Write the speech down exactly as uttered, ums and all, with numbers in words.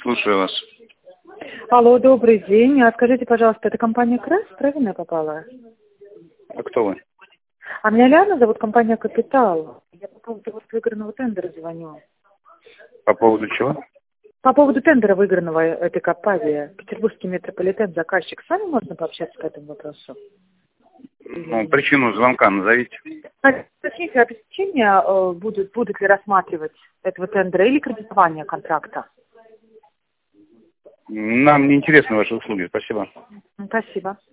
Слушаю вас. Алло, добрый день. А скажите, пожалуйста, это компания КРЭС, правильно я попала? А кто вы? А меня Ляна зовут, компания «Капитал». Я по поводу вот выигранного тендера звоню. По поводу чего? По поводу тендера выигранного этой компании. Петербургский метрополитен, заказчик. С вами можно пообщаться по этому вопросу? Ну, причину звонка назовите. Уточните, обеспечение э, будут, будут ли рассматривать этого тендера или кредитование контракта? Нам не интересны ваши услуги. Спасибо. Спасибо.